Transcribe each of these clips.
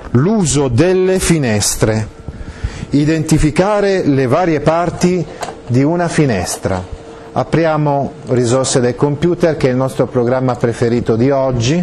l'uso delle finestre, identificare le varie parti di una finestra. Apriamo risorse del computer, che è il nostro programma preferito di oggi,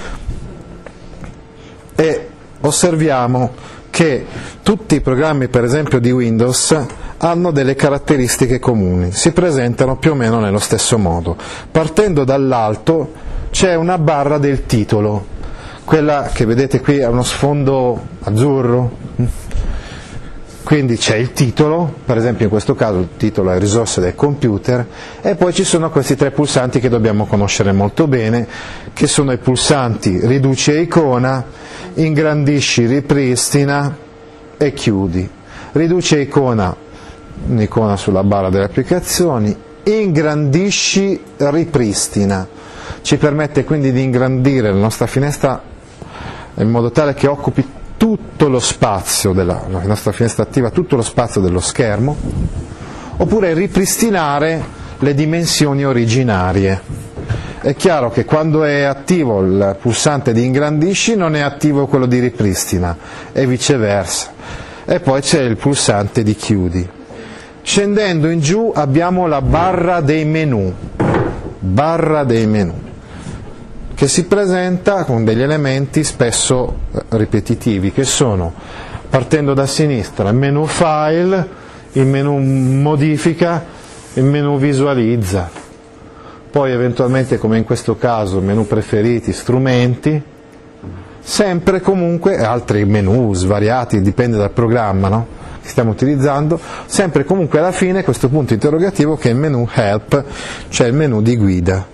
e osserviamo che tutti i programmi, per esempio di Windows, hanno delle caratteristiche comuni, si presentano più o meno nello stesso modo. Partendo dall'alto c'è una barra del titolo, quella che vedete qui ha uno sfondo azzurro, quindi c'è il titolo, per esempio in questo caso il titolo è risorse del computer, e poi ci sono questi tre pulsanti che dobbiamo conoscere molto bene, che sono i pulsanti riduci e icona, ingrandisci, ripristina e chiudi. Riduci e icona, un'icona sulla barra delle applicazioni, ingrandisci, ripristina, ci permette quindi di ingrandire la nostra finestra in modo tale che occupi tutto lo spazio della nostra finestra attiva, tutto lo spazio dello schermo, oppure ripristinare le dimensioni originarie. È chiaro che quando è attivo il pulsante di ingrandisci non è attivo quello di ripristina, e viceversa. E poi c'è il pulsante di chiudi. Scendendo in giù abbiamo la barra dei menu, che si presenta con degli elementi spesso ripetitivi, che sono, partendo da sinistra, il menu file, il menu modifica, il menu visualizza, poi eventualmente, come in questo caso, il menu preferiti, strumenti, sempre comunque altri menu svariati, dipende dal programma, no? Che stiamo utilizzando, sempre comunque alla fine questo punto interrogativo che è il menu help, cioè il menu di guida.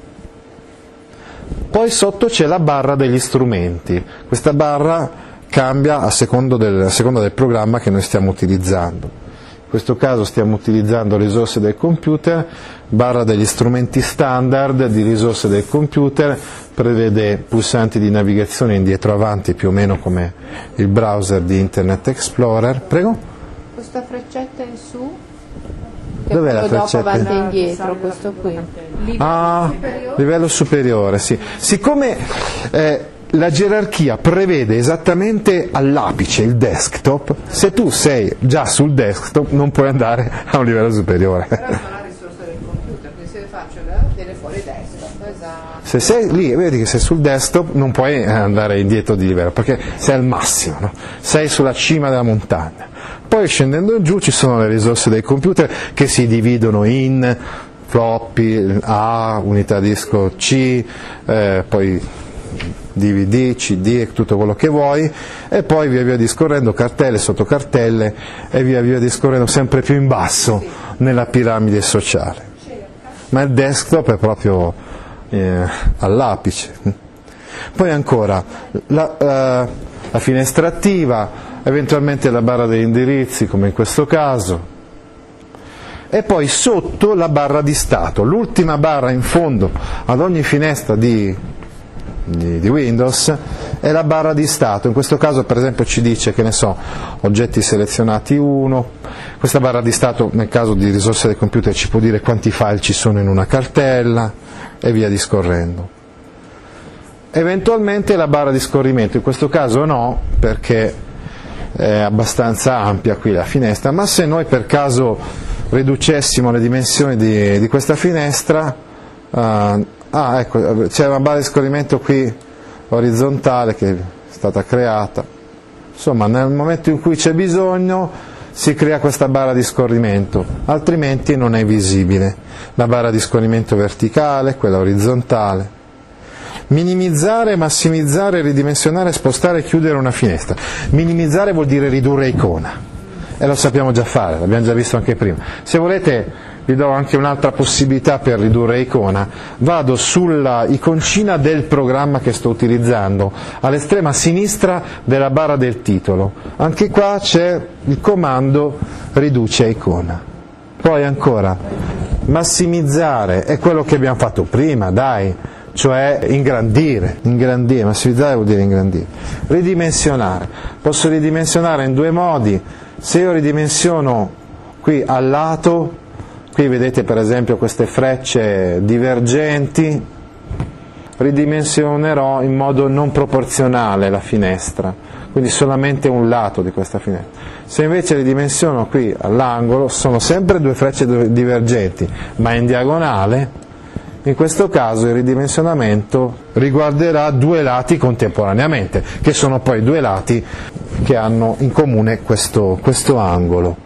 Poi sotto c'è la barra degli strumenti, questa barra cambia a seconda del programma che noi stiamo utilizzando. In questo caso stiamo utilizzando risorse del computer, barra degli strumenti standard di risorse del computer, prevede pulsanti di navigazione indietro avanti più o meno come il browser di Internet Explorer. Prego? Questa freccetta in su? Dov'è la freccetta? Dopo avanti e indietro, questo qui. Livello superiore, sì. Siccome la gerarchia prevede esattamente all'apice il desktop, se tu sei già sul desktop non puoi andare a un livello superiore. Però non ha risorse del computer, quindi se le faccio viene fuori desktop. Esatto. Se sei lì, vedi che sei sul desktop, non puoi andare indietro di livello, perché sei al massimo, no? Sei sulla cima della montagna. Poi scendendo in giù ci sono le risorse del computer che si dividono in floppy, A, unità disco C, poi DVD, CD e tutto quello che vuoi, e poi via via discorrendo cartelle, sottocartelle e via via discorrendo sempre più in basso nella piramide sociale. Ma il desktop è proprio all'apice. Poi ancora la finestra attiva, eventualmente la barra degli indirizzi come in questo caso, e poi sotto la barra di stato, l'ultima barra in fondo ad ogni finestra di Windows è la barra di stato. In questo caso per esempio ci dice, che ne so, oggetti selezionati 1, questa barra di stato nel caso di risorse del computer ci può dire quanti file ci sono in una cartella e via discorrendo. Eventualmente la barra di scorrimento, in questo caso no, perché è abbastanza ampia qui la finestra, ma se noi per caso riducessimo le dimensioni di questa finestra, ecco, c'è una barra di scorrimento qui orizzontale che è stata creata, insomma nel momento in cui c'è bisogno si crea questa barra di scorrimento, altrimenti non è visibile. La barra di scorrimento verticale, quella orizzontale. Minimizzare, massimizzare, ridimensionare, spostare e chiudere una finestra. Minimizzare vuol dire ridurre icona, e lo sappiamo già fare, l'abbiamo già visto anche prima. Se volete vi do anche un'altra possibilità per ridurre icona. Vado sulla iconcina del programma che sto utilizzando, all'estrema sinistra della barra del titolo. Anche qua c'è il comando riduce icona. Poi ancora, massimizzare è quello che abbiamo fatto prima, dai, cioè ingrandire, massimizzare vuol dire ingrandire. Ridimensionare, posso ridimensionare in due modi. Se io ridimensiono qui al lato, qui vedete per esempio queste frecce divergenti, ridimensionerò in modo non proporzionale la finestra, quindi solamente un lato di questa finestra. Se invece ridimensiono qui all'angolo, sono sempre due frecce divergenti, ma in diagonale, in questo caso il ridimensionamento riguarderà due lati contemporaneamente, che sono poi due lati che hanno in comune questo angolo.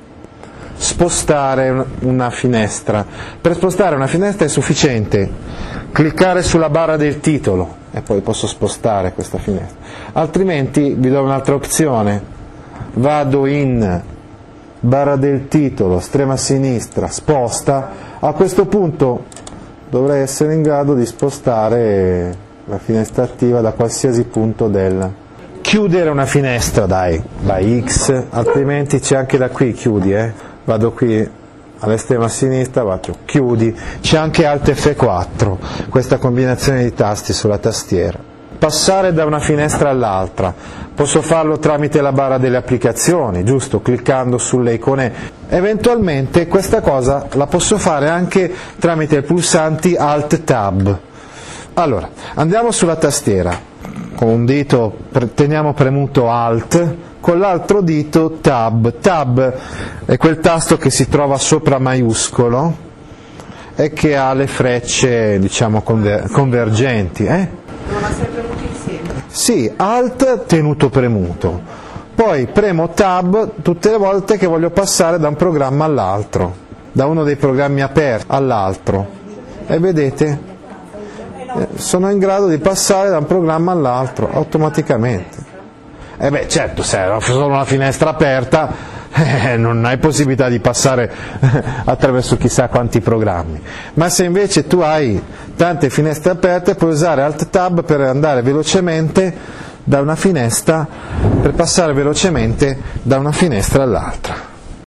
Spostare una finestra. Per spostare una finestra è sufficiente cliccare sulla barra del titolo e poi posso spostare questa finestra. Altrimenti vi do un'altra opzione. Vado in barra del titolo, estrema sinistra, sposta. A questo punto dovrei essere in grado di spostare la finestra attiva da qualsiasi punto del... Chiudere una finestra, dai, X, altrimenti c'è anche da qui, chiudi, Vado qui all'estrema sinistra, faccio chiudi, c'è anche Alt F4, questa combinazione di tasti sulla tastiera. Passare da una finestra all'altra, posso farlo tramite la barra delle applicazioni, giusto? Cliccando sulle icone. Eventualmente questa cosa la posso fare anche tramite i pulsanti Alt Tab. Allora, andiamo sulla tastiera, con un dito teniamo premuto Alt, con l'altro dito Tab. Tab è quel tasto che si trova sopra maiuscolo e che ha le frecce, diciamo, convergenti. Non ha sempre premuto insieme? Sì, Alt tenuto premuto, poi premo Tab tutte le volte che voglio passare da un programma all'altro, da uno dei programmi aperti all'altro, e vedete, sono in grado di passare da un programma all'altro automaticamente. E beh, certo, se ho solo una finestra aperta non hai possibilità di passare attraverso chissà quanti programmi, ma se invece tu hai tante finestre aperte puoi usare Alt Tab per andare velocemente da una finestra, per passare velocemente da una finestra all'altra.